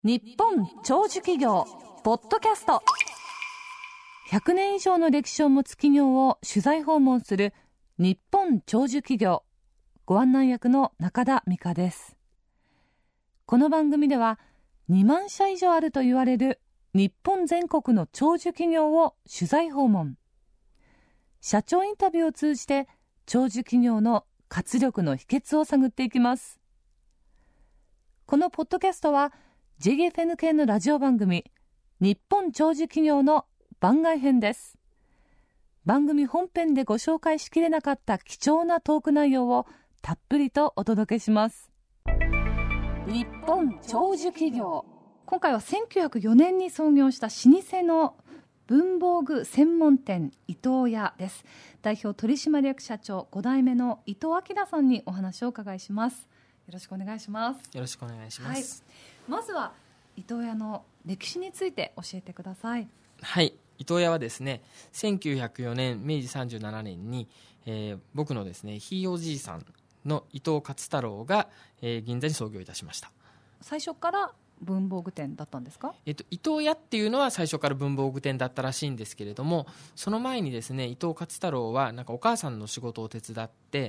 日本長寿企業ポッドキャスト。100年以上の歴史を持つ企業を取材訪問する日本長寿企業、ご案内役の中田美香です。この番組では2万社以上あると言われる日本全国の長寿企業を取材訪問、社長インタビューを通じて長寿企業の活力の秘訣を探っていきます。このポッドキャストはJFN 系のラジオ番組日本長寿企業の番外編です。番組本編でご紹介しきれなかった貴重なトーク内容をたっぷりとお届けします。日本長寿企業、今回は1904年に創業した老舗の文房具専門店伊藤屋です。代表取締役社長5代目の伊藤明さんにお話を伺いします。よろしくお願いします。 よろしくお願いします。 まずは伊藤屋の歴史について教えてください。 はい、伊藤屋はですね、1904年明治37年に、僕のですねひいおじいさんの伊藤勝太郎が、銀座に創業いたしました。 最初から文房具店だったんですか？ 伊藤屋っていうのは最初から文房具店だったらしいんですけれども、その前にですね伊藤勝太郎はなんかお母さんの仕事を手伝って、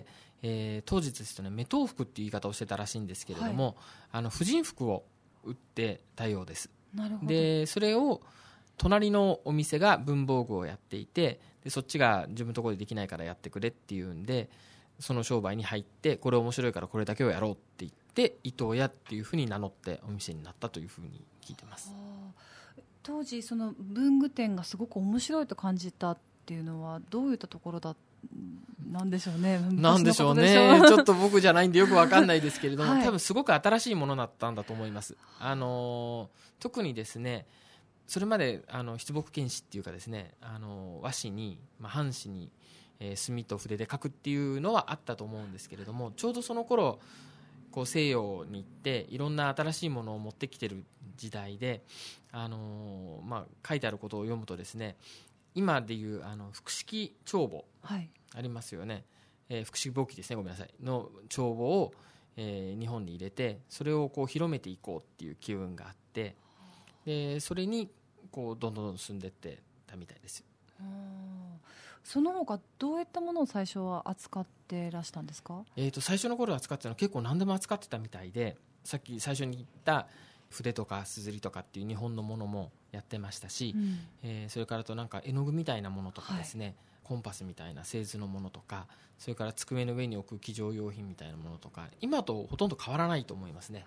当時ですとね目豆腐っていう言い方をしてたらしいんですけれども、婦人服を売ってたようです。 なるほど。 でそれを隣のお店が文房具をやっていて、でそっちが自分のところでできないからやってくれっていうんで、その商売に入って、これ面白いからこれだけをやろうって言って伊藤屋っていうふうに名乗ってお店になったというふうに聞いてます。 当時その文具店がすごく面白いと感じたっていうのはどういったところなんでしょうね。 なんでしょうねちょっと僕じゃないんでよく分かんないですけれども、多分すごく新しいものだったんだと思います。特にですね、それまで筆木剣士っていうかですね、和紙に、版紙に、墨と筆で書くっていうのはあったと思うんですけれども、ちょうどその頃こう西洋に行っていろんな新しいものを持ってきてる時代で、書いてあることを読むとですね、今でいう複式帳簿ありますよね、複式簿記ですね、ごめんなさいの帳簿を、日本に入れて、それをこう広めていこうっていう機運があって、でそれにこうどんどん進んでいってたみたいです。 その他どういったものを最初は扱ってらしたんですか？ 最初の頃扱ってたのは結構何でも扱ってたみたいで、さっき最初に言った筆とかすずりとかっていう日本のものもやってましたし、それからとなんか絵の具みたいなものとかですね、コンパスみたいな製図のものとか、それから机の上に置く記帳用品みたいなものとか、今とほとんど変わらないと思いますね。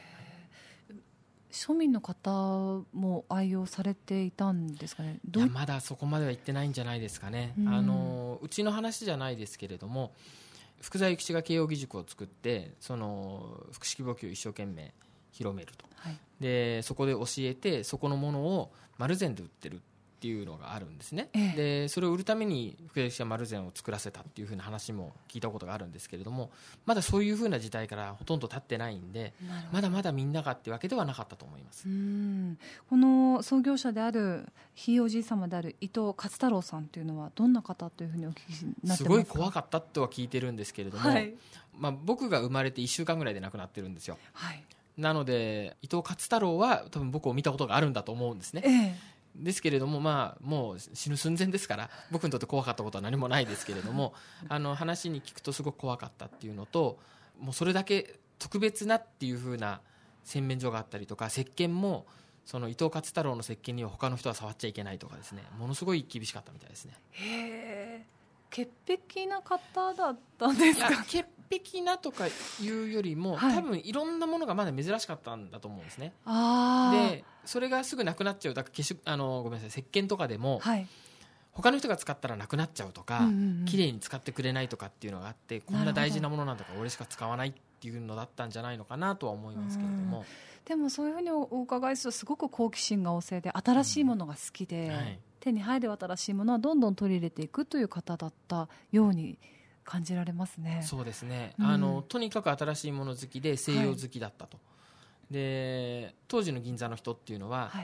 庶民の方も愛用されていたんですかね？ いやまだそこまでは行ってないんじゃないですかね。うちの話じゃないですけれども、福沢諭吉が慶應義塾を作って、その複式簿記を一生懸命広めると、でそこで教えて、そこのものを丸善で売ってるっていうのがあるんですね。でそれを売るために福沢諭吉が丸善を作らせたっていう風な話も聞いたことがあるんですけれども、まだそういう風な時代からほとんど経ってないんで、まだまだみんながってわけではなかったと思います。 この創業者であるひいおじい様である伊藤勝太郎さんというのはどんな方というふうにお聞きになってますか？ すごい怖かったとは聞いてるんですけれども、僕が生まれて1週間ぐらいで亡くなってるんですよ。なので伊藤勝太郎は多分僕を見たことがあるんだと思うんですね。ですけれども、もう死ぬ寸前ですから、僕にとって怖かったことは何もないですけれども話に聞くとすごく怖かったっていうのと、もうそれだけ特別なっていう風な洗面所があったりとか、石鹸もその伊藤勝太郎の石鹸には他の人は触っちゃいけないとかですね、ものすごい厳しかったみたいですね。 潔癖な方だったんですか？ 潔癖なとかいうよりも、多分いろんなものがまだ珍しかったんだと思うんですね。でそれがすぐなくなっちゃう。だからごめんなさい、石鹸とかでも、他の人が使ったらなくなっちゃうとか、きれいに使ってくれないとかっていうのがあって、こんな大事なものなんだから俺しか使わないっていうのだったんじゃないのかなとは思いますけれども、 でもそういうふうにお伺いするとすごく好奇心が旺盛で新しいものが好きで、手に入る新しいものはどんどん取り入れていくという方だったように感じられますね。 そうですね、とにかく新しいもの好きで西洋好きだったと。で当時の銀座の人っていうのは、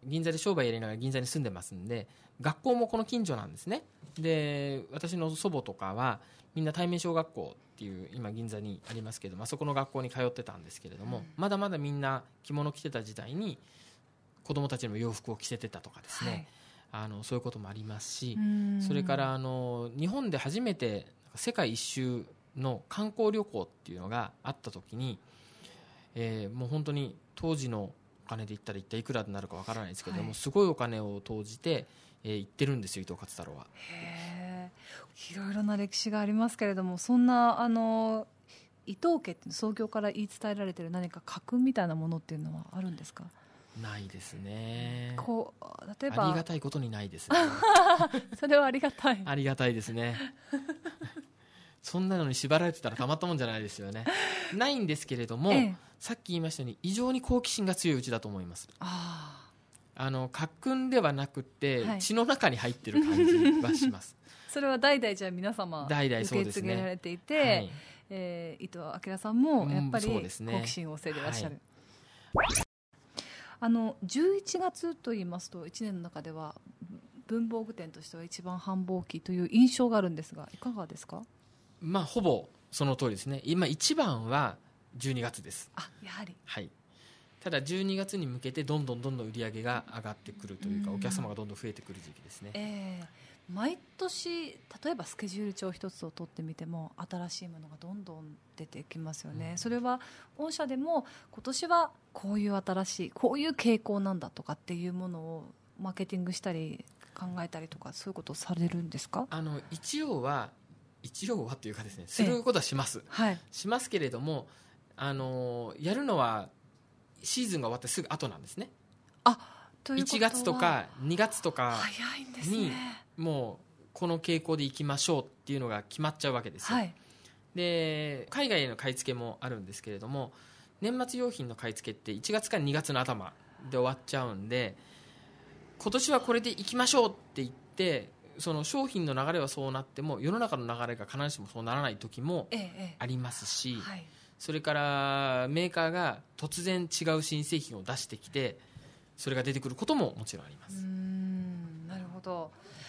銀座で商売やりながら銀座に住んでますんで、学校もこの近所なんですね。で私の祖母とかはみんな対面小学校っていう今銀座にありますけど、そこの学校に通ってたんですけれども、まだまだみんな着物着てた時代に子供たちの洋服を着せてたとかですね、そういうこともありますし、それから日本で初めて世界一周の観光旅行っていうのがあった時に、もう本当に当時のお金で言ったら一体いくらになるかわからないですけども、すごいお金を投じて、行ってるんですよ、伊藤勝太郎は。 いろいろな歴史がありますけれども、そんな伊藤家って創業から言い伝えられている何か家訓みたいなものっていうのはあるんですか？ ないですね。 例えばありがたいことにないですね。 それはありがたい。 ありがたいですね。そんなのに縛られてたらたまったもんじゃないですよね。ないんですけれども、さっき言いましたように異常に好奇心が強いうちだと思います。家訓ではなくて、血の中に入ってる感じはします。 それは代々じゃあ皆様受け継げられていて、伊藤明さんもやっぱり好奇心旺盛でいらっしゃる。11月といいますと1年の中では文房具店としては一番繁忙期という印象があるんですが、いかがですか？ ほぼその通りですね。今一番は12月です。 やはり、 ただ12月に向けてどんどん売り上げが上がってくるというか、お客様がどんどん増えてくる時期ですね。 毎年例えばスケジュール帳一つを取ってみても新しいものがどんどん出てきますよね。それは御社でも今年はこういう新しいこういう傾向なんだとかっていうものをマーケティングしたり考えたりとか、そういうことをされるんですか？ 一応はというかですね、することはします、しますけれども、やるのはシーズンが終わってすぐ後なんですね。 ということは 1月とか2月とか早いんですにね。 もうこの傾向でいきましょうっていうのが決まっちゃうわけですよ。で海外への買い付けもあるんですけれども、年末用品の買い付けって1月から2月の頭で終わっちゃうんで、今年はこれでいきましょうって言って、その商品の流れはそうなっても世の中の流れが必ずしもそうならない時もありますし、それからメーカーが突然違う新製品を出してきてそれが出てくることももちろんあります。 なるほど。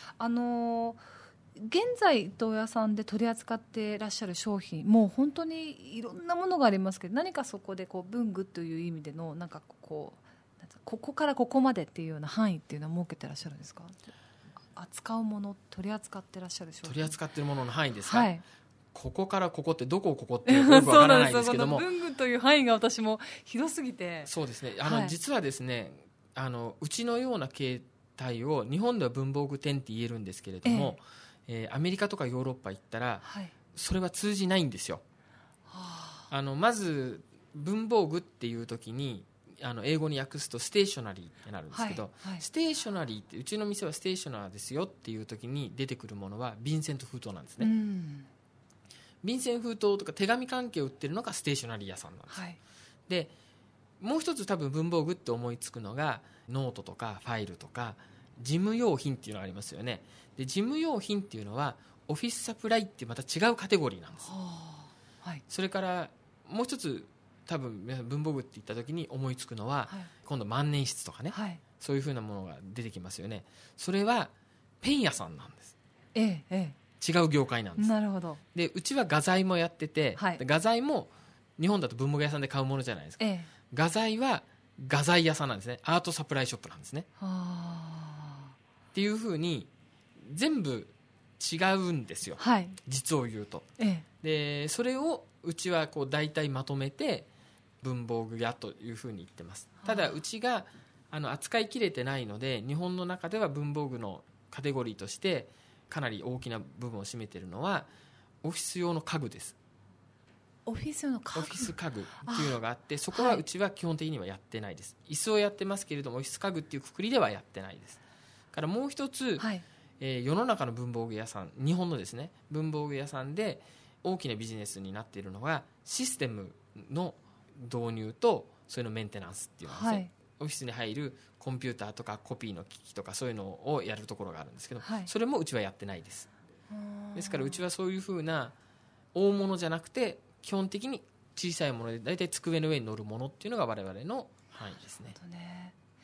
現在伊藤屋さんで取り扱っていらっしゃる商品、もう本当にいろんなものがありますけど、何かそこで文具という意味でのなんかここからここまでっていうような範囲っていうのは設けてらっしゃるんですか？扱うもの、取り扱ってらっしゃる商品、 取り扱っているものの範囲ですか？ここからここってどこってよくわからないんですけども文具という範囲が私も広すぎて。 そうですね、実はですね、うちのような形態を日本では文房具店って言えるんですけれども、アメリカとかヨーロッパ行ったら、それは通じないんですよ。まず文房具っていう時に英語に訳すとステーショナリーってなるんですけど、ステーショナリーってうちの店はステーショナーですよっていう時に出てくるものは便箋と封筒なんですね。便箋封筒とか手紙関係を売ってるのがステーショナリー屋さんなんです、でもう一つ多分文房具って思いつくのがノートとかファイルとか事務用品っていうのがありますよね。で事務用品っていうのはオフィスサプライっていうまた違うカテゴリーなんです、それからもう一つ多分皆さん文房具って言った時に思いつくのは、今度万年筆とかね、そういう風なものが出てきますよね。それはペン屋さんなんです、違う業界なんです。 なるほど。 でうちは画材もやってて、画材も日本だと文房具屋さんで買うものじゃないですか、画材は画材屋さんなんですね。アートサプライショップなんですね。っていう風に全部違うんですよ、実を言うと、でそれをうちは大体まとめて文房具屋という風に言ってます。ただうちが扱いきれてないので、日本の中では文房具のカテゴリーとしてかなり大きな部分を占めているのはオフィス用の家具です。 オフィス用の家具、 オフィス家具っていうのがあって、そこはうちは基本的にはやってないです。椅子をやってますけれどもオフィス家具っていうくくりではやってないです。からもう一つ、世の中の文房具屋さん、日本のですね文房具屋さんで大きなビジネスになっているのがシステムの導入とそれのメンテナンスっていうのですね、オフィスに入るコンピューターとかコピーの機器とかそういうのをやるところがあるんですけど、それもうちはやってないです。ですからうちはそういうふうな大物じゃなくて基本的に小さいもので大体机の上に乗るものっていうのが我々の範囲ですね。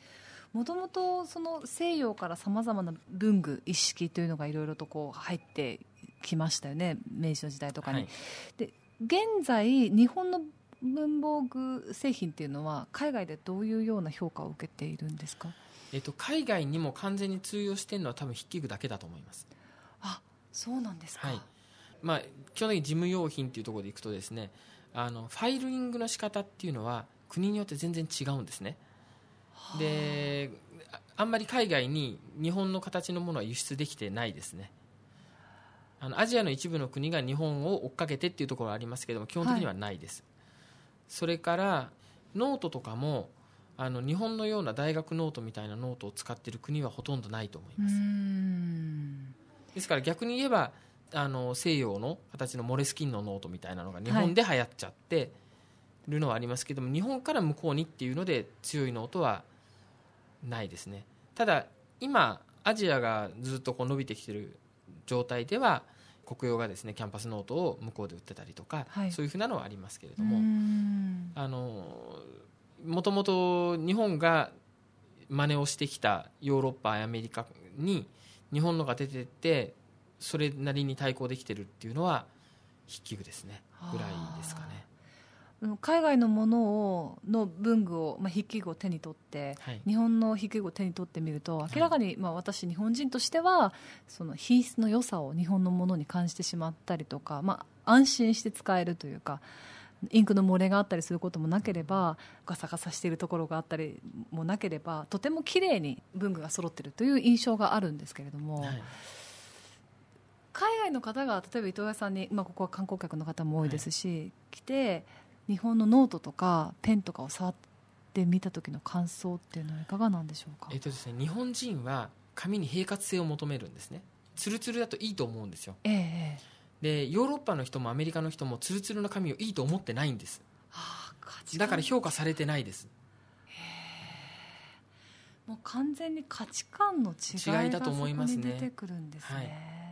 もともとその西洋からさまざまな文具一式というのがいろいろとこう入ってきましたよね、明治の時代とかに、はい、で現在日本の文房具製品っていうのは海外でどういうような評価を受けているんですか？ 海外にも完全に通用しているのは多分筆記具だけだと思います。 あ、そうなんですか。 はい、基本的に事務用品というところでいくとですね、ファイリングの仕方っていうのは国によって全然違うんですね。で、あんまり海外に日本の形のものは輸出できてないですね。アジアの一部の国が日本を追っかけてっていうところはありますけども、基本的にはないです、はい、それからノートとかも日本のような大学ノートみたいなノートを使っている国はほとんどないと思います。ですから逆に言えば西洋の形のモレスキンのノートみたいなのが日本で流行っちゃってるのはありますけども、はい、日本から向こうにっていうので強いノートはないですね。ただ今アジアがずっとこう伸びてきている状態では国用がですねキャンパスノートを向こうで売ってたりとか、はい、そういうふうなのはありますけれども、もともと日本が真似をしてきたヨーロッパやアメリカに日本のが出てってそれなりに対抗できてるっていうのは筆記具ですねぐらいですかね。 海外のものの文具を、筆記具を手に取って、はい、日本の筆記具を手に取ってみると明らかに、私日本人としてはその品質の良さを日本のものに感じてしまったりとか、安心して使えるというか、インクの漏れがあったりすることもなければガサガサしているところがあったりもなければとても綺麗に文具が揃っているという印象があるんですけれども、はい、海外の方が例えば伊藤屋さんに、ここは観光客の方も多いですし、はい、来て日本のノートとかペンとかを触ってみた時の感想っていうのはいかがなんでしょうか？ ですね、日本人は紙に平滑性を求めるんですね。ツルツルだといいと思うんですよ、でヨーロッパの人もアメリカの人もツルツルの紙をいいと思ってないんです、だから評価されてないです。 もう完全に価値観の違いがそこに出てくるんですね。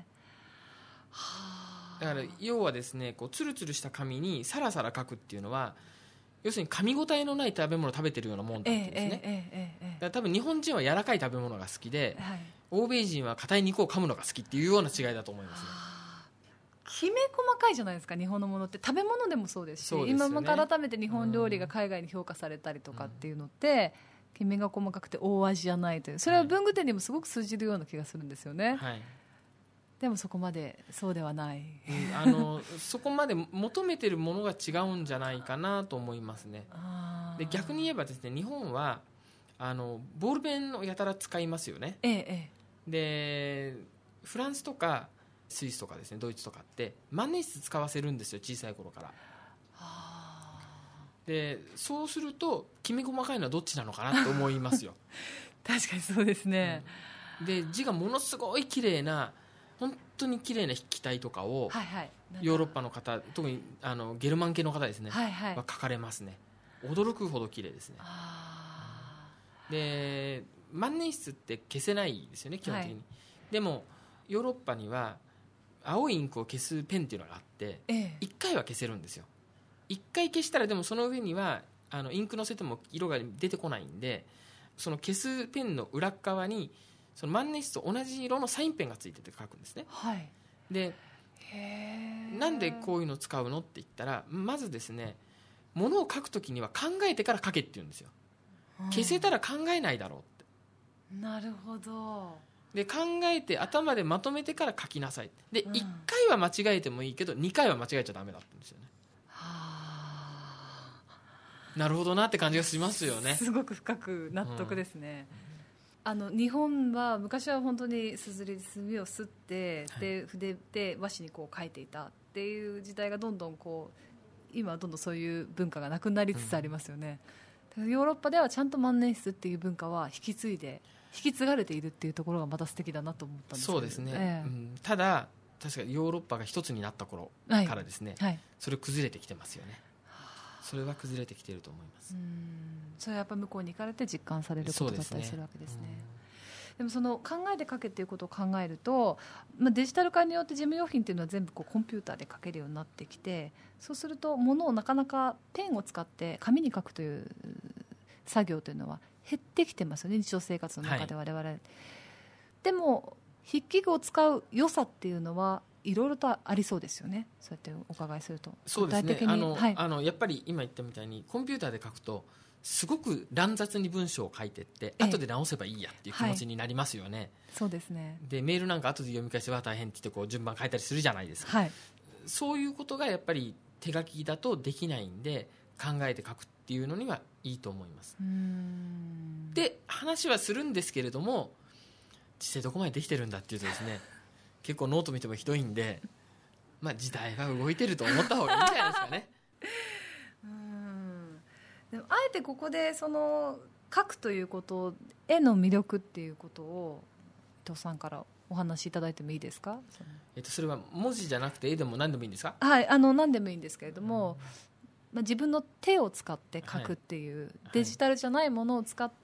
だから要はですね、こうツルツルした紙にサラサラ書くっていうのは要するに噛み応えのない食べ物を食べてるようなもんなんですね。だから多分日本人は柔らかい食べ物が好きで、はい、欧米人は硬い肉を噛むのが好きっていうような違いだと思いますね。 きめ細かいじゃないですか、日本のものって。食べ物でもそうですし、そうですよね、今改めて日本料理が海外に評価されたりとかっていうのって、きめが細かくて大味じゃないという、それは文具店にもすごく通じるような気がするんですよね、はい、でもそこまでそうではない、 そこまで求めてるものが違うんじゃないかなと思いますね。で逆に言えばですね、日本はボールペンをやたら使いますよね、でフランスとかスイスとかですね、ドイツとかって万年筆使わせるんですよ、小さい頃から。でそうするときめ細かいのはどっちなのかなって思いますよ確かにそうですね、 で字がものすごい綺麗な本当に綺麗な筆記体とかを、ヨーロッパの方、特にゲルマン系の方ですね、は書かれますね。驚くほど綺麗ですね。で万年筆って消せないですよね、基本的に、でもヨーロッパには青いインクを消すペンっていうのがあって、1回は消せるんですよ。1回消したらでもその上にはインクのせても色が出てこないんで、その消すペンの裏側にその万年筆と同じ色のサインペンがついてて書くんですね、でなんでこういうのを使うのって言ったら、まずですね、物を書くときには考えてから書けって言うんですよ、消せたら考えないだろうって。 なるほど。 で考えて頭でまとめてから書きなさいで、1回は間違えてもいいけど2回は間違えちゃダメだったんですよね。なるほどなって感じがしますよね。 すごく深く納得ですね、日本は昔は本当にすずり墨をすって、で筆で和紙にこう書いていたっていう時代がどんどんこう今はどんどんそういう文化がなくなりつつありますよね、ヨーロッパではちゃんと万年筆っていう文化は引き継がれているっていうところがまた素敵だなと思ったんですけど。 そうですね、ただ確かにヨーロッパが一つになった頃からですね、それ崩れてきてますよね。それは崩れてきていると思います。 それはやっぱり向こうに行かれて実感されることだったりするわけですね。でもその考えて書けっていうことを考えると、デジタル化によって事務用品っていうのは全部こうコンピューターで書けるようになってきて、そうすると物をなかなかペンを使って紙に書くという作業というのは減ってきてますよね、日常生活の中で我々、でも筆記具を使う良さっていうのはいろいろとありそうですよね。そうやってお伺いすると。 そうですね、 具体的にやっぱり今言ったみたいにコンピューターで書くとすごく乱雑に文章を書いていって、後で直せばいいやっていう気持ちになりますよね。 そうですね。 でメールなんか後で読み返しては大変って言ってこう順番変えたりするじゃないですか、そういうことがやっぱり手書きだとできないんで、考えて書くっていうのにはいいと思います。で話はするんですけれども、実際どこまでできてるんだっていうとですね結構ノート見てもひどいんで、時代が動いてると思った方がいいんじゃないですかね。 でもあえてここでその書くということへの魅力っていうことを伊藤さんからお話しいただいてもいいですか。 それは文字じゃなくて絵でも何でもいいんですか。 はい、何でもいいんですけれども、自分の手を使って書くっていう、デジタルじゃないものを使って、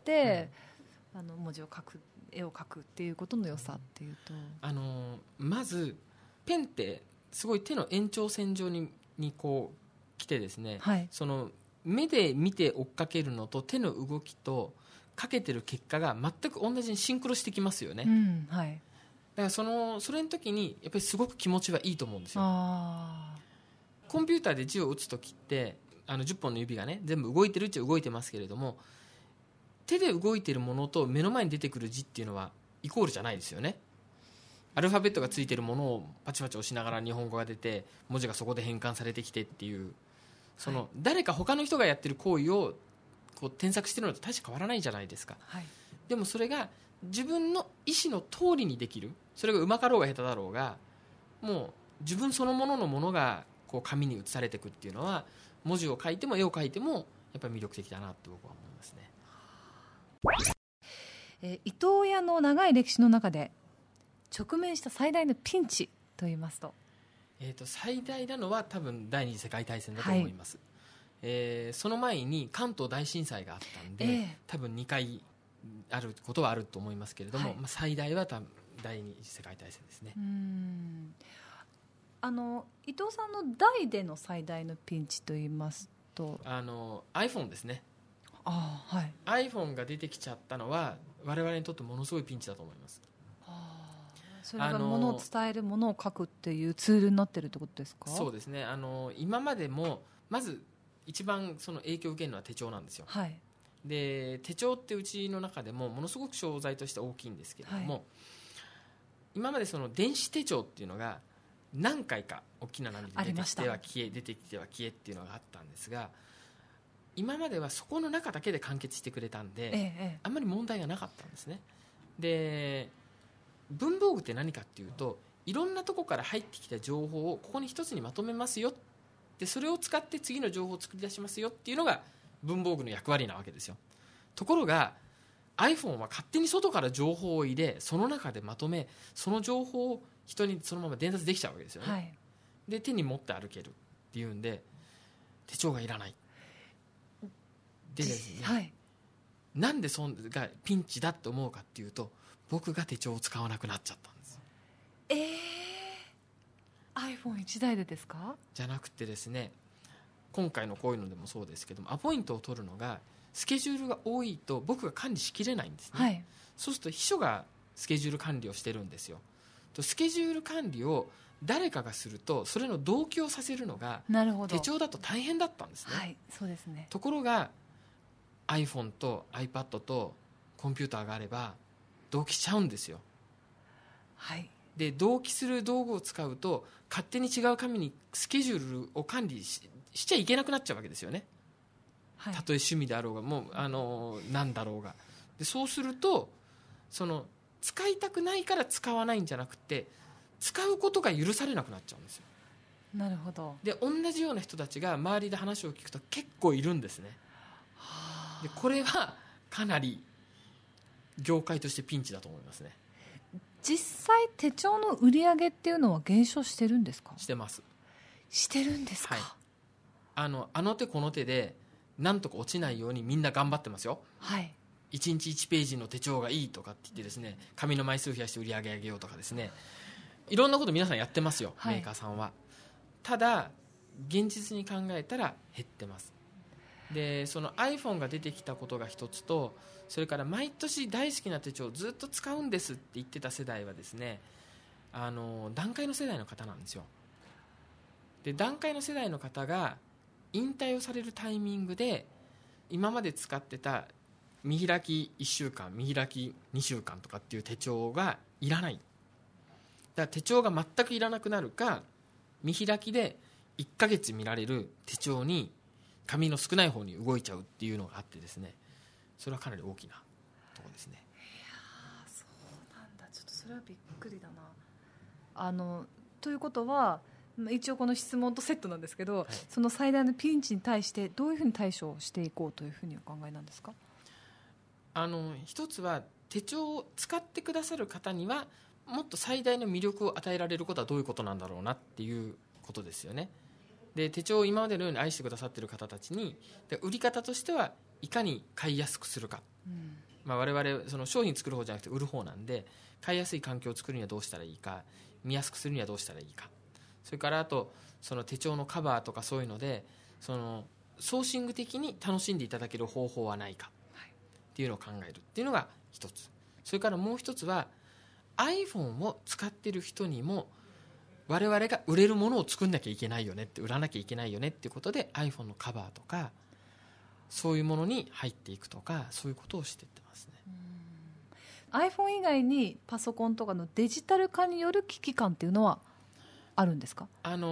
文字を書く、絵を描くっていうことの良さっていうと、 まずペンってすごい手の延長線上にこう来てですね、その目で見て追っかけるのと手の動きとかけてる結果が全く同じにシンクロしてきますよね、だからそれの時にやっぱりすごく気持ちはいいと思うんですよ。コンピューターで字を打つ時って10本の指がね全部動いてるっちゃ動いてますけれども、手で動いてるものと目の前に出てくる字っていうのはイコールじゃないですよね。アルファベットがついてるものをパチパチ押しながら日本語が出て文字がそこで変換されてきてっていう、その誰か他の人がやってる行為をこう添削してるのと大して変わらないじゃないですか、でもそれが自分の意思の通りにできる、それがうまかろうが下手だろうが、もう自分そのもののものがこう紙に写されていくっていうのは、文字を書いても絵を描いてもやっぱり魅力的だなって僕は思いますね。伊藤屋の長い歴史の中で直面した最大のピンチといいますと、 最大なのは多分第二次世界大戦だと思います、その前に関東大震災があったんで、多分2回あることはあると思いますけれども、最大は多分第二次世界大戦ですね。 伊藤さんの代での最大のピンチといいますと iPhone ですね。iPhone が出てきちゃったのは我々にとってものすごいピンチだと思います。 それが物を伝える、物を書くっていうツールになってるってことですか。 そうですね。今までもまず一番その影響を受けるのは手帳なんですよ、で手帳ってうちの中でもものすごく商材として大きいんですけれども、今までその電子手帳っていうのが何回か大きな波で出てきては消え、出てきては消えっていうのがあったんですが、今まではそこの中だけで完結してくれたんで、あんまり問題がなかったんですね。で文房具って何かっていうと、いろんなとこから入ってきた情報をここに一つにまとめますよ、でそれを使って次の情報を作り出しますよっていうのが文房具の役割なわけですよ。ところが iPhone は勝手に外から情報を入れ、その中でまとめ、その情報を人にそのまま伝達できちゃうわけですよね、で手に持って歩けるっていうんで手帳がいらないでですね、なんでそんがピンチだって思うかっていうと、僕が手帳を使わなくなっちゃったんです。 iPhone1 台でですか。 じゃなくてですね、今回のこういうのでもそうですけども、アポイントを取るのがスケジュールが多いと僕が管理しきれないんですね、そうすると秘書がスケジュール管理をしてるんですよ。とスケジュール管理を誰かがするとそれの同期をさせるのが手帳だと大変だったんですね。 そうですね。 ところが iPhone と iPad とコンピューターがあれば同期しちゃうんですよ。で同期する道具を使うと勝手に違う紙にスケジュールを管理 しちゃいけなくなっちゃうわけですよね、たとえ趣味であろうがもうなんだろうが。でそうするとその使いたくないから使わないんじゃなくて、使うことが許されなくなっちゃうんですよ。 なるほど。 で同じような人たちが周りで話を聞くと結構いるんですね。でこれはかなり業界としてピンチだと思いますね。 実際手帳の売り上げっていうのは減少してるんですか。 してます。 してるんですか。 あの手この手でなんとか落ちないようにみんな頑張ってますよ。1日1ページの手帳がいいとかって言ってですね、紙の枚数増やして売り上げ上げようとかですね、いろんなこと皆さんやってますよ、メーカーさんは。ただ現実に考えたら減ってます。 でその iPhone が出てきたことが一つと、それから毎年大好きな手帳をずっと使うんですって言ってた世代はですね、団塊の世代の方なんですよ。で団塊の世代の方が引退をされるタイミングで今まで使ってた見開き1週間見開き2週間とかっていう手帳がいらない。だから手帳が全くいらなくなるか、見開きで1ヶ月見られる手帳に紙の少ない方に動いちゃうっていうのがあってですね、それはかなり大きなところですね。 いやそうなんだ。ちょっとそれはびっくりだな。ということは一応この質問とセットなんですけど、はい、その最大のピンチに対してどういうふうに対処していこうというふうにお考えなんですか？ 一つは手帳を使ってくださる方にはもっと最大の魅力を与えられることはどういうことなんだろうなっていうことですよね。で手帳を今までのように愛してくださっている方たちに、で売り方としてはいかに買いやすくするか、我々その商品作る方じゃなくて売る方なんで、買いやすい環境を作るにはどうしたらいいか、見やすくするにはどうしたらいいか、それからあとその手帳のカバーとかそういうのでそのソーシング的に楽しんでいただける方法はないかっていうのを考えるっていうのが一つ。それからもう一つは iPhone を使っている人にも我々が売れるものを作んなきゃいけないよねって、売らなきゃいけないよねっていうことで iPhone のカバーとかそういうものに入っていくとか、そういうことをしていってますね。 iPhone 以外にパソコンとかのデジタル化による危機感っていうのはあるんですか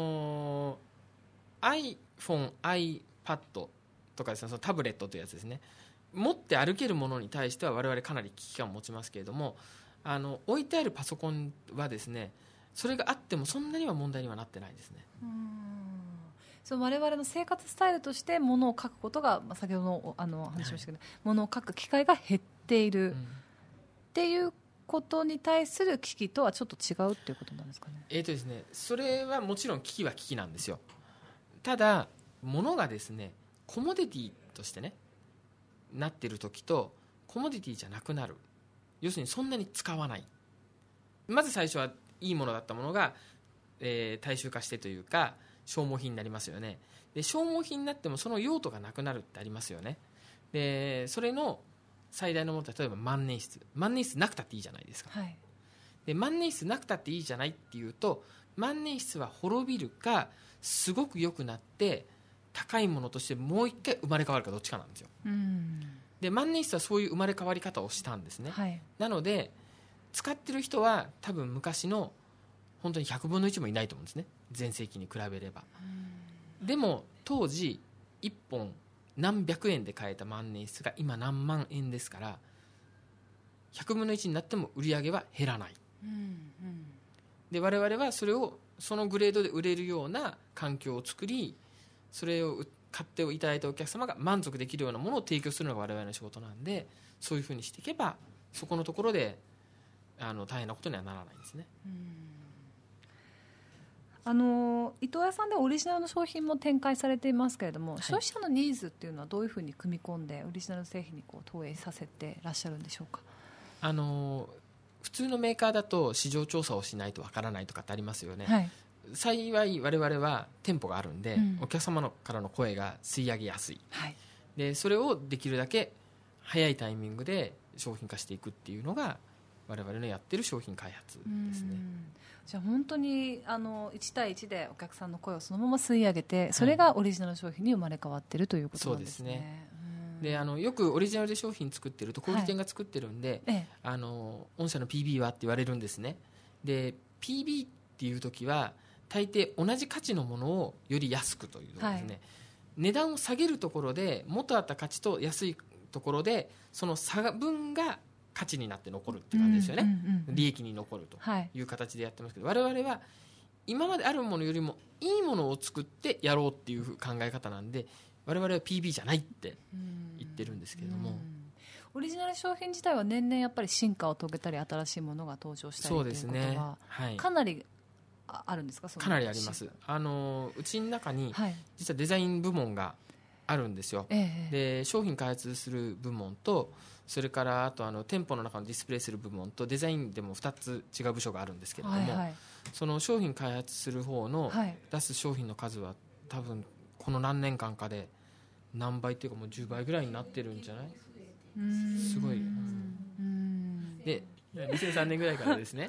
？iPhone、iPad とかですね、そのタブレットというやつですね、持って歩けるものに対しては我々かなり危機感を持ちますけれども、置いてあるパソコンはですね、それがあってもそんなには問題にはなってないですね。 その我々の生活スタイルとして物を書くことが、先ほど話しましたけど、物を書く機会が減っている、っていうことに対する危機とはちょっと違うっていうことなんですかね。 ですね、それはもちろん危機は危機なんですよ。ただ物がですねコモディティとしてねなっている時とコモディティじゃなくなる、要するにそんなに使わない、まず最初はいいものだったものが、大衆化してというか消耗品になりますよね。で消耗品になってもその用途がなくなるってありますよね。でそれの最大のもの、例えば万年筆なくたっていいじゃないですか、はい、で万年筆なくたっていいじゃないっていうと、万年筆は滅びるかすごく良くなって高いものとしてもう一回生まれ変わるかどっちかなんですよ。で万年筆はそういう生まれ変わり方をしたんですね、はい、なので使ってる人は多分昔の本当に100分の1もいないと思うんですね、前世紀に比べれば。でも当時1本何百円で買えた万年筆が今何万円ですから、100分の1になっても売り上げは減らない、で我々はそれをそのグレードで売れるような環境を作り、それを買っていただいたお客様が満足できるようなものを提供するのが我々の仕事なんで、そういうふうにしていけばそこのところで大変なことにはならないんですね。 伊藤屋さんでオリジナルの商品も展開されていますけれども、はい、消費者のニーズっていうのはどういうふうに組み込んでオリジナル製品に投影させていらっしゃるんでしょうか？ 普通のメーカーだと市場調査をしないとわからないとかってありますよね、はい、幸い我々は店舗があるんで、お客様からの声が吸い上げやすい、はい、でそれをできるだけ早いタイミングで商品化していくっていうのが我々のやってる商品開発ですね。 じゃあ本当に1対1でお客さんの声をそのまま吸い上げて、それがオリジナル商品に生まれ変わっているということなんですね。そうですね。 でよくオリジナルで商品作ってると小売店が作ってるんで、はい、御社の PB はって言われるんですね。で PB っていう時は大抵同じ価値のものをより安くというところですね、はい、値段を下げるところで元あった価値と安いところでその差分が価値になって残るっていう感じですよね、利益に残るという形でやってますけど、我々は今まであるものよりもいいものを作ってやろうっていう考え方なんで、我々は PB じゃないって言ってるんですけれども、 オリジナル商品自体は年々やっぱり進化を遂げたり新しいものが登場したりということは、はい、かなりあるんですか？ かなりあります。うちの中に実はデザイン部門があるんですよ、で商品開発する部門と、それからあと店舗の中のディスプレイする部門とデザインでも2つ違う部署があるんですけれども、はいはい、その商品開発する方の出す商品の数は多分この何年間かで何倍っていうかもう10倍ぐらいになってるんじゃない？すごい、で2003年ぐらいからですね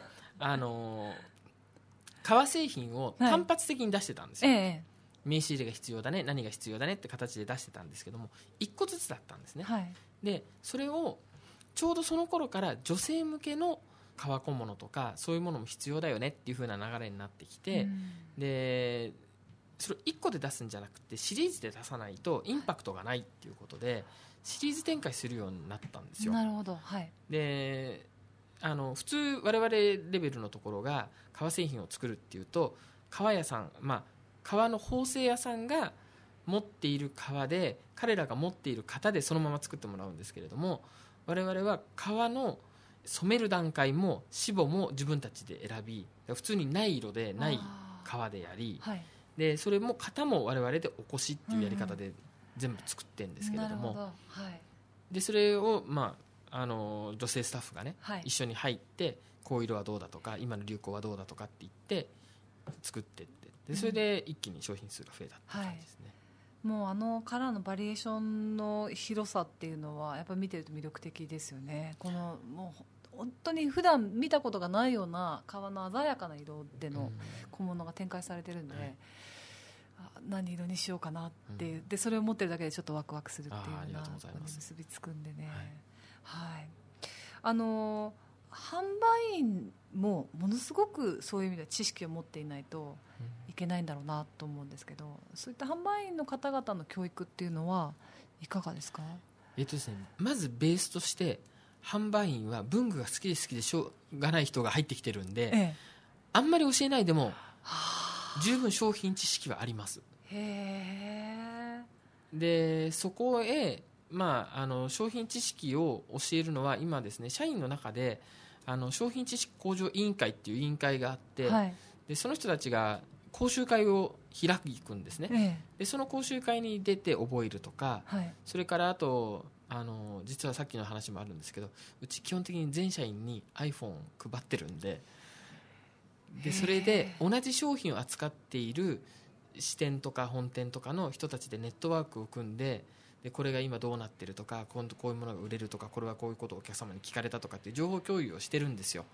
革製品を単発的に出してたんですよ、名刺入れが必要だね、何が必要だねって形で出してたんですけども、1個ずつだったんですね、でそれをちょうどその頃から女性向けの革小物とかそういうものも必要だよねっていう風な流れになってきて、でそれを1個で出すんじゃなくてシリーズで出さないとインパクトがないっていうことでシリーズ展開するようになったんですよ。 なるほど、 で普通我々レベルのところが革製品を作るっていうと革屋さん、革の縫製屋さんが持っている革で彼らが持っている型でそのまま作ってもらうんですけれども、我々は革の染める段階も脂肪も自分たちで選び、普通にない色でない革でやり、でそれも型も我々で起こしっていうやり方で全部作ってるんですけれども、でそれを、女性スタッフがね、一緒に入ってこういう色はどうだとか今の流行はどうだとかって言って作っていって、でそれで一気に商品数が増えたっていう感じですね、 もうカラーのバリエーションの広さっていうのはやっぱり見てると魅力的ですよね。このもう本当に普段見たことがないような革の鮮やかな色での小物が展開されてるんで、何色にしようかなっていう、でそれを持ってるだけでちょっとワクワクするっていうようなことに結びつくんでね、販売員もものすごくそういう意味では知識を持っていないといけないんだろうなと思うんですけど、そういった販売員の方々の教育っていうのはいかがですか？ ですね、まずベースとして販売員は文具が好きで好きでしょうがない人が入ってきてるんで、あんまり教えないでも十分商品知識はあります。でそこへ、商品知識を教えるのは今ですね、社員の中で商品知識向上委員会っていう委員会があって、でその人たちが講習会を開くんですね、でその講習会に出て覚えるとか、それからあと実はさっきの話もあるんですけど、うち基本的に全社員に iPhone 配ってるんで、それで同じ商品を扱っている支店とか本店とかの人たちでネットワークを組んで、これが今どうなってるとか、今度こういうものが売れるとか、これはこういうことをお客様に聞かれたとかっていう情報共有をしてるんですよ。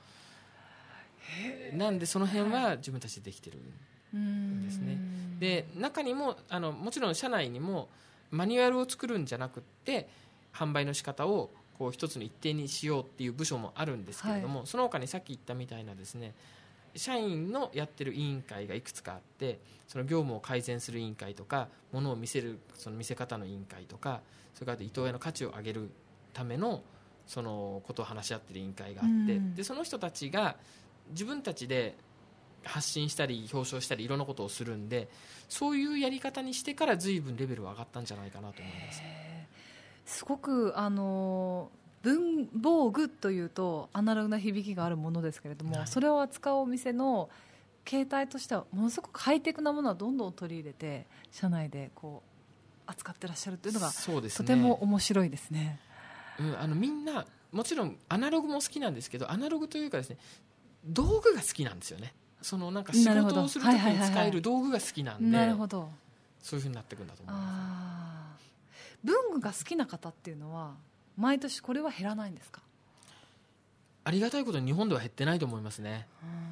なんでその辺は自分たちでできてるんですね。で中にももちろん社内にもマニュアルを作るんじゃなくって販売の仕方をこう一つの一定にしようっていう部署もあるんですけれども、その他にさっき言ったみたいなですね、社員のやってる委員会がいくつかあって、その業務を改善する委員会とか、物を見せるその見せ方の委員会とか、それから伊藤屋の価値を上げるためのそのことを話し合ってる委員会があって、でその人たちが自分たちで発信したり表彰したりいろんなことをするんで、そういうやり方にしてから随分レベルは上がったんじゃないかなと思います。 すごく文房具というとアナログな響きがあるものですけれども、それを扱うお店の形態としてはものすごくハイテクなものはどんどん取り入れて社内でこう扱ってらっしゃるというのがとても面白いですね。 みんなもちろんアナログも好きなんですけど、アナログというかですね、道具が好きなんですよね。そのなんか仕事をするときに使える道具が好きなんで、 なるほど、 そういうふうになっていくんだと思います。 文具が好きな方っていうのは毎年これは減らないんですか？ ありがたいことに日本では減ってないと思いますね。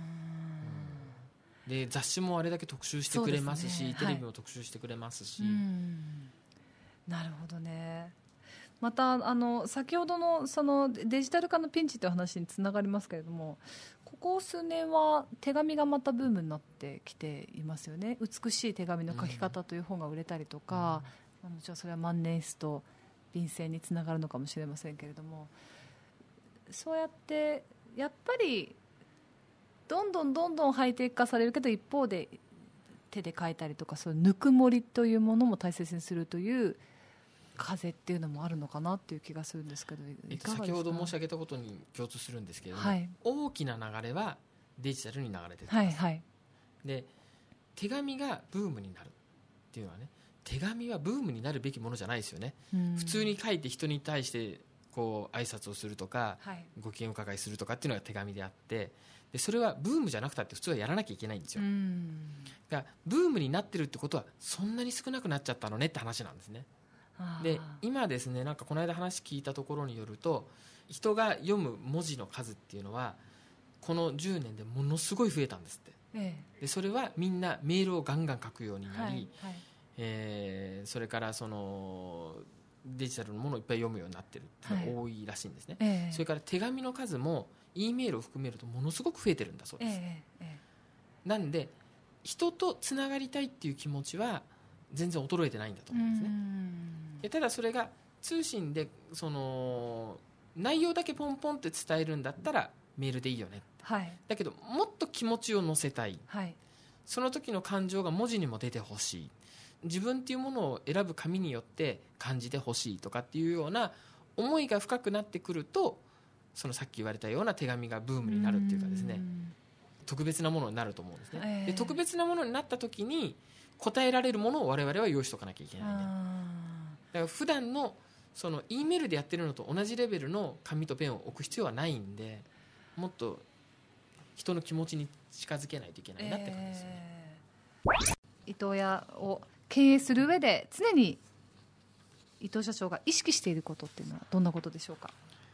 で雑誌もあれだけ特集してくれますし、テレビも特集してくれますし、 なるほどね。また先ほどのそのデジタル化のピンチという話につながりますけれども、ここ数年は手紙がまたブームになってきていますよね。美しい手紙の書き方という本が売れたりとか、もちろんそれは万年筆と便箋につながるのかもしれませんけれども、そうやってやっぱりどんどんハイテク化されるけど、一方で手で書いたりとか、そういうぬくもりというものも大切にするという風っていうのもあるのかなっていう気がするんですけど、いかがですか？ 先ほど申し上げたことに共通するんですけれども、大きな流れはデジタルに流れています、で手紙がブームになるっていうのはね、手紙はブームになるべきものじゃないですよね。普通に書いて人に対してこう挨拶をするとか、ご機嫌伺いするとかっていうのが手紙であって、でそれはブームじゃなくたって普通はやらなきゃいけないんですよ。だからブームになってるってことはそんなに少なくなっちゃったのねって話なんですね。 で今ですね、なんかこの間話聞いたところによると、人が読む文字の数っていうのはこの10年でものすごい増えたんですって、でそれはみんなメールをガンガン書くようになり、それからそのデジタルのものをいっぱい読むようになってるっていうのが多いらしいんですね、それから手紙の数も E メールを含めるとものすごく増えてるんだそうです、なんで人とつながりたいっていう気持ちは全然衰えてないんだと思うんですね。ただそれが通信でその内容だけポンポンって伝えるんだったらメールでいいよね、だけどもっと気持ちを乗せたい、その時の感情が文字にも出てほしい、自分っていうものを選ぶ紙によって感じてほしいとかっていうような思いが深くなってくると、そのさっき言われたような手紙がブームになるっていうかですね、特別なものになると思うんですね、で特別なものになった時に答えられるものを我々は用意しておかなきゃいけないね。だから普段のその E メールでやってるのと同じレベルの紙とペンを置く必要はないんで、もっと人の気持ちに近づけないといけないなって感じですね。 伊東屋を経営する上で常に伊藤社長が意識していることっていうのはどんなことでしょうか。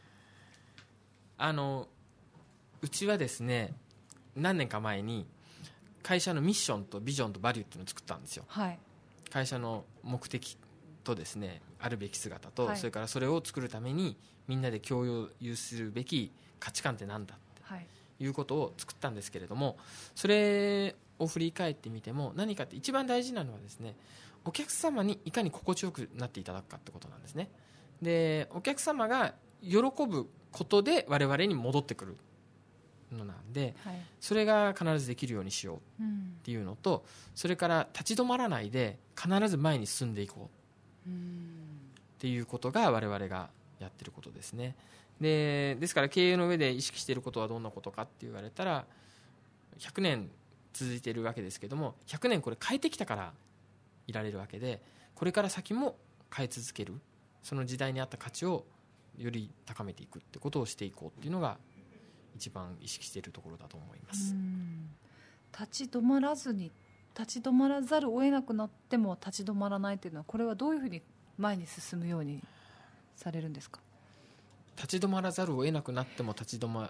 うちはですね、何年か前に会社のミッションとビジョンとバリューっていうのを作ったんですよ、会社の目的とですね、あるべき姿と、それからそれを作るためにみんなで共有するべき価値観ってなんだっていうことを作ったんですけれども、それを振り返ってみても何かって一番大事なのはですね、お客様にいかに心地よくなっていただくかってことなんですね。でお客様が喜ぶことで我々に戻ってくるのなんで、それが必ずできるようにしようっていうのと、それから立ち止まらないで必ず前に進んでいこうっていうことが我々がやってることですね。ですから経営の上で意識していることはどんなことかって言われたら、100年続いているわけですけども、100年これ変えてきたからいられるわけで、これから先も変え続ける、その時代に合った価値をより高めていくってことをしていこうっていうのが一番意識しているところだと思います。 立ち止まらざるを得なくなっても立ち止まらないというのは、これはどういうふうに前に進むようにされるんですか。 立ち止まらざるを得なくなっても立ち止ま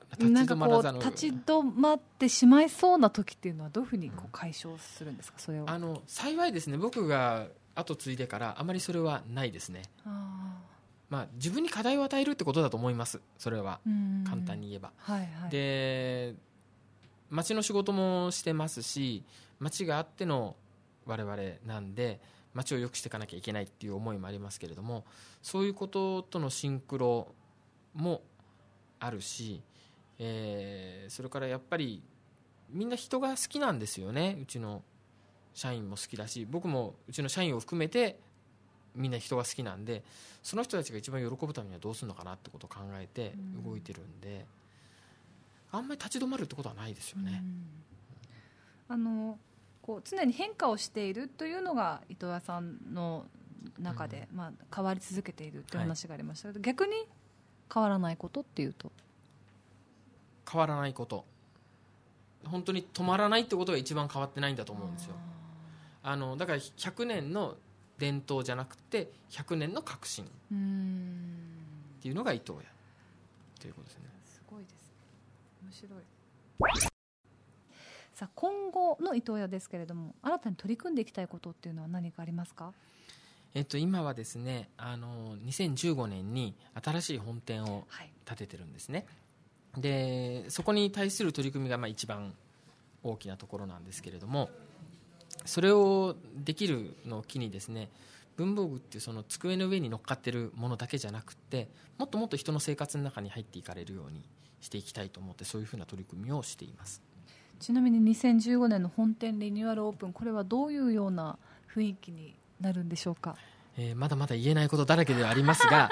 ってしまいそうな時っていうのはどういうふうに解消するんですか。それを幸いですね、僕が後継いでからあまりそれはないですね。自分に課題を与えるってことだと思います。それは簡単に言えば、で町の仕事もしてますし、町があっての我々なんで町を良くしていかなきゃいけないっていう思いもありますけれども、そういうこととのシンクロもあるし、それからやっぱりみんな人が好きなんですよね。うちの社員も好きだし、僕もうちの社員を含めてみんな人が好きなんで、その人たちが一番喜ぶためにはどうするのかなってことを考えて動いてるんで、あんまり立ち止まるってことはないですよね。 常に変化をしているというのが伊藤屋さんの中で、変わり続けているという話がありましたけど、逆に変わらないことっていうと、 変わらないこと、本当に止まらないってことが一番変わってないんだと思うんですよ。だから100年の伝統じゃなくて100年の革新っていうのが伊藤屋ということですね。 すごいですね、面白い。さあ、今後の伊藤屋ですけれども、新たに取り組んでいきたいことっていうのは何かありますか。 今はですね、2015年に新しい本店を建ててるんですね、でそこに対する取り組みが一番大きなところなんですけれども、それをできるのを機にですね、文房具っていうその机の上に乗っかってるものだけじゃなくて、もっともっと人の生活の中に入っていかれるようにしていきたいと思って、そういうふうな取り組みをしています。 ちなみに2015年の本店リニューアルオープン、これはどういうような雰囲気になるんでしょうか。 まだまだ言えないことだらけではありますが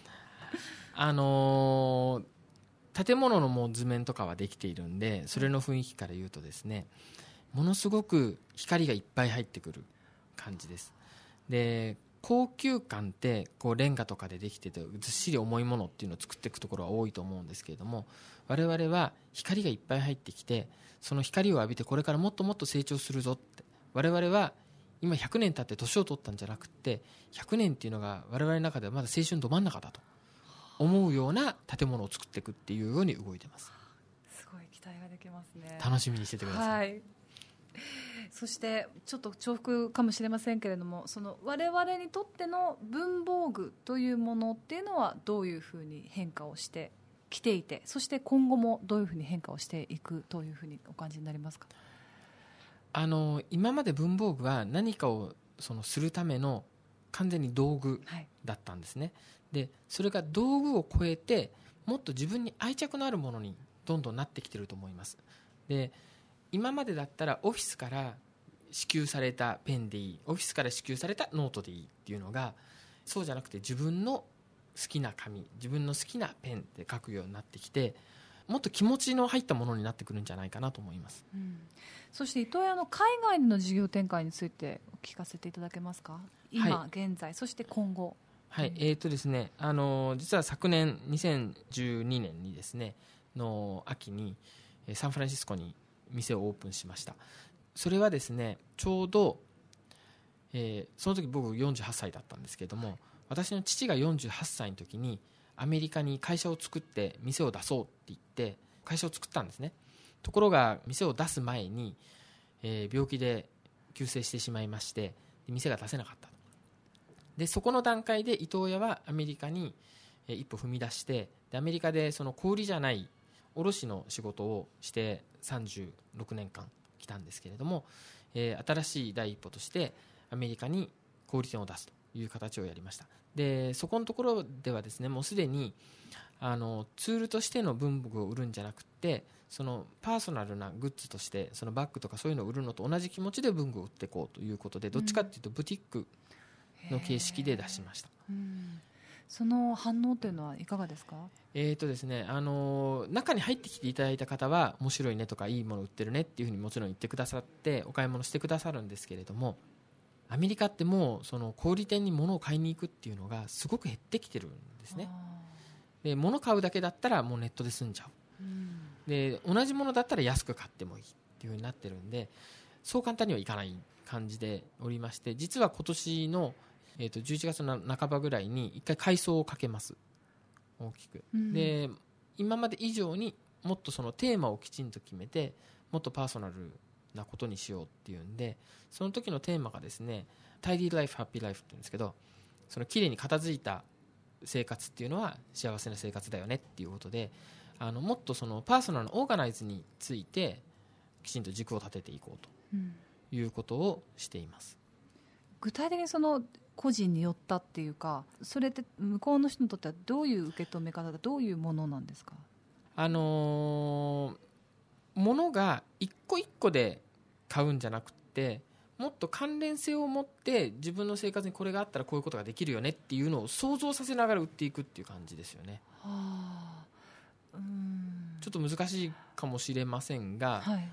建物のもう図面とかはできているんで、それの雰囲気から言うとですね、ものすごく光がいっぱい入ってくる感じです。で高級感ってレンガとかでできててずっしり重いものっていうのを作っていくところは多いと思うんですけれども、我々は光がいっぱい入ってきて、その光を浴びてこれからもっともっと成長するぞって、我々は今100年経って年を取ったんじゃなくて、100年っていうのが我々の中ではまだ青春ど真ん中だと思うような建物を作っていくっていうように動いてます。 すごい期待ができますね。 楽しみにしててください。 はい、そしてちょっと重複かもしれませんけれども、その我々にとっての文房具というものっていうのはどういうふうに変化をしてきていて、そして今後もどういうふうに変化をしていくというふうにお感じになりますか？ 今まで文房具は何かをするための完全に道具だったんですね、はい、でそれが道具を超えてもっと自分に愛着のあるものにどんどんなってきてると思います。で今までだったらオフィスから支給されたペンでいい、オフィスから支給されたノートでいいっていうのが、そうじゃなくて自分の好きな紙、自分の好きなペンで書くようになってきて、もっと気持ちの入ったものになってくるんじゃないかなと思います、 そして伊藤屋の海外での事業展開についてお聞かせていただけますか？今、はい、現在、そして今後。 はい、ですね、実は昨年2012年にですねの秋にサンフランシスコに店をオープンしました。それはですねちょうど、その時僕48歳だったんですけれども、私の父が48歳の時にアメリカに会社を作って店を出そうって言って会社を作ったんですね。ところが店を出す前に、病気で急逝してしまいまして、店が出せなかった。でそこの段階で伊藤屋はアメリカに一歩踏み出して、でアメリカでその小売りじゃない卸の仕事をして36年間来たんですけれども、新しい第一歩としてアメリカに小売店を出すという形をやりました。でそこのところではですね、もうすでにツールとしての文房具を売るんじゃなくて、そのパーソナルなグッズとしてそのバッグとかそういうのを売るのと同じ気持ちで文具を売っていこうということで、どっちかというとブティックの形式で出しました。 その反応というのはいかがですか？ ですね、中に入ってきていただいた方は面白いねとかいいもの売ってるねっていうふうにもちろん言ってくださってお買い物してくださるんですけれども、アメリカってもうその小売店に物を買いに行くっていうのがすごく減ってきてるんですね。で物買うだけだったらもうネットで済んじゃう、で同じものだったら安く買ってもいいっていうふうになってるんで、そう簡単にはいかない感じでおりまして、実は今年の、11月の半ばぐらいに一回改装をかけます、大きく。で今まで以上にもっとそのテーマをきちんと決めて、もっとパーソナルなことにしようっていうんで、その時のテーマがですね、タイディーライフハッピーライフって言うんですけど、そのきれいに片付いた生活っていうのは幸せな生活だよねっていうことで、もっとそのパーソナルなオーガナイズについてきちんと軸を立てていこうということをしています。 具体的にその個人によったっていうか、それって向こうの人にとってはどういう受け止め方がどういうものなんですか？ 物が一個一個で買うんじゃなくて、もっと関連性を持って自分の生活にこれがあったらこういうことができるよねっていうのを想像させながら売っていくっていう感じですよね。ちょっと難しいかもしれませんが、はい、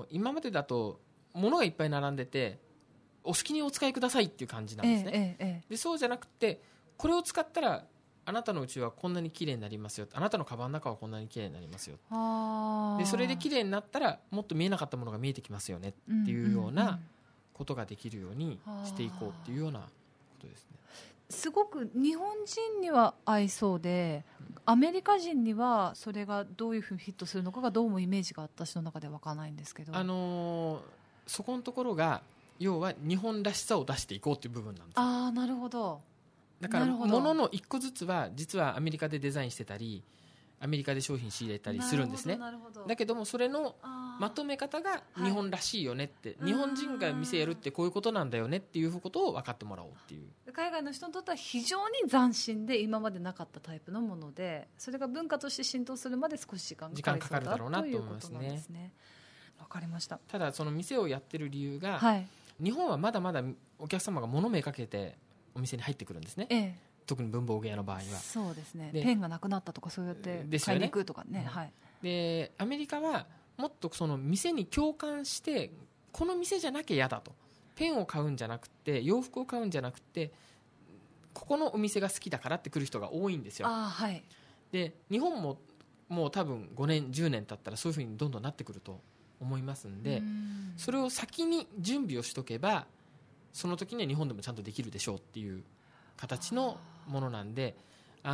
今までだと物がいっぱい並んでてお好きにお使いくださいっていう感じなんですね、でそうじゃなくて、これを使ったらあなたのうちはこんなに綺麗になりますよ、あなたのカバンの中はこんなに綺麗になりますよ、でそれで綺麗になったらもっと見えなかったものが見えてきますよねっていうようなことができるようにしていこうっていうようなことですね。 すごく日本人には合いそうで、アメリカ人にはそれがどういうふうにヒットするのかがどうもイメージが私の中では分からないんですけど、 そこのところが要は日本らしさを出していこうという部分なんです。 なるほど。 だから物の一個ずつは実はアメリカでデザインしてたりアメリカで商品仕入れたりするんですね。だけどもそれのまとめ方が日本らしいよねって、日本人が店やるってこういうことなんだよねっていうことを分かってもらおうっていう。 海外の人にとっては非常に斬新で今までなかったタイプのもので、それが文化として浸透するまで少し時間かかるだろうなと思いますね。わかりました。 ただその店をやってる理由が、はい、日本はまだまだお客様が物めかけてお店に入ってくるんですね、特に文房具屋の場合は。 そうですね。ペンがなくなったとかそうやって買いに行くとかね、はい、 でアメリカはもっとその店に共感して、この店じゃなきゃ嫌だと、ペンを買うんじゃなくて洋服を買うんじゃなくてここのお店が好きだからって来る人が多いんですよ。 はい、 で日本ももう多分5年10年経ったらそういうふうにどんどんなってくると思いますんで、それを先に準備をしとけばその時には日本でもちゃんとできるでしょうっていう形のものなんで、我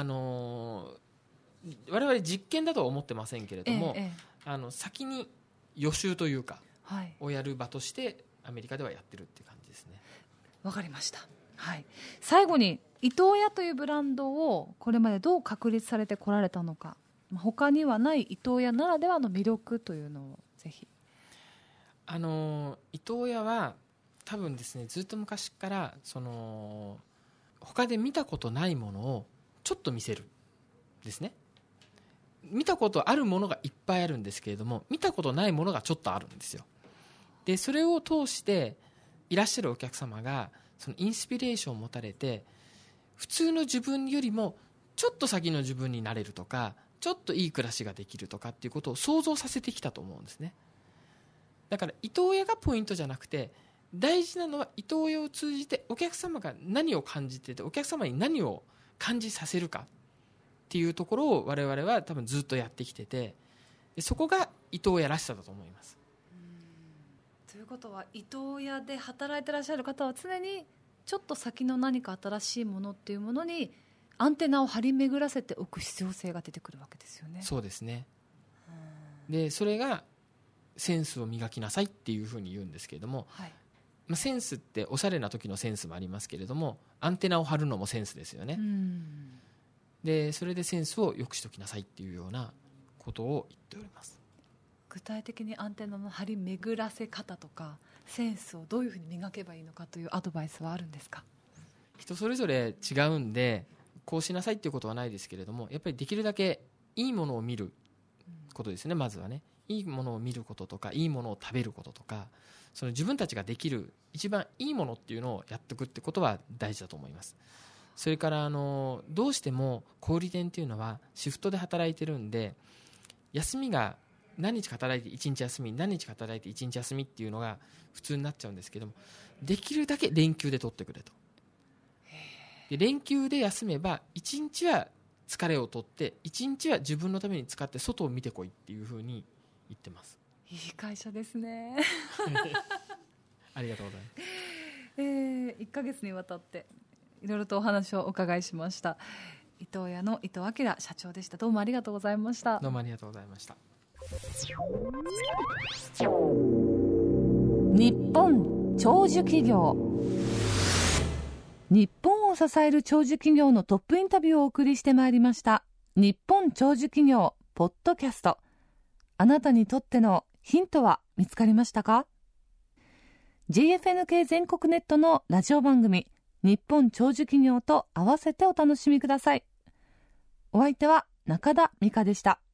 々実験だとは思ってませんけれども、先に予習というか、はい、をやる場としてアメリカではやってるっていう感じですね。 わかりました、はい、最後に伊東屋というブランドをこれまでどう確立されてこられたのか、他にはない伊東屋ならではの魅力というのをぜひ。 伊東屋は多分ですね、ずっと昔から他で見たことないものをちょっと見せるですね。見たことあるものがいっぱいあるんですけれども、見たことないものがちょっとあるんですよ。でそれを通していらっしゃるお客様がそのインスピレーションを持たれて、普通の自分よりもちょっと先の自分になれるとか、ちょっといい暮らしができるとかっていうことを想像させてきたと思うんですね。だから伊東屋がポイントじゃなくて、大事なのは伊東屋を通じてお客様が何を感じてて、お客様に何を感じさせるかっていうところを我々は多分ずっとやってきてて、そこが伊東屋らしさだと思います。 ということは伊東屋で働いてらっしゃる方は常にちょっと先の何か新しいものっていうものにアンテナを張り巡らせておく必要性が出てくるわけですよね。 そうですね。でそれがセンスを磨きなさいっていうふうに言うんですけれども、はい、センスっておしゃれな時のセンスもありますけれども、アンテナを張るのもセンスですよね。でそれでセンスを良くしときなさいっていうようなことを言っております。 具体的にアンテナの張り巡らせ方とかセンスをどういうふうに磨けばいいのかというアドバイスはあるんですか？ 人それぞれ違うんでこうしなさいっていうことはないですけれども、やっぱりできるだけいいものを見ることですね。まずはね、いいものを見ることとか、いいものを食べることとか、その自分たちができる一番いいものっていうのをやっていくってことは大事だと思います。それからどうしても小売店っていうのはシフトで働いてるんで、休みが何日か働いて1日休み、何日か働いて1日休みっていうのが普通になっちゃうんですけども、できるだけ連休で取ってくれと。で連休で休めば1日は疲れを取って1日は自分のために使って外を見てこいっていうふうに言ってます。 いい会社ですねありがとうございます。 1ヶ月にわたっていろいろとお話をお伺いしました。伊東屋の伊藤明社長でした。どうもありがとうございました。 どうもありがとうございました。 日本長寿企業。日本を支える長寿企業のトップインタビューをお送りしてまいりました日本長寿企業ポッドキャスト。あなたにとってのヒントは見つかりましたか？ JFN 全国ネットのラジオ番組日本長寿企業と合わせてお楽しみください。お相手は中田美香でした。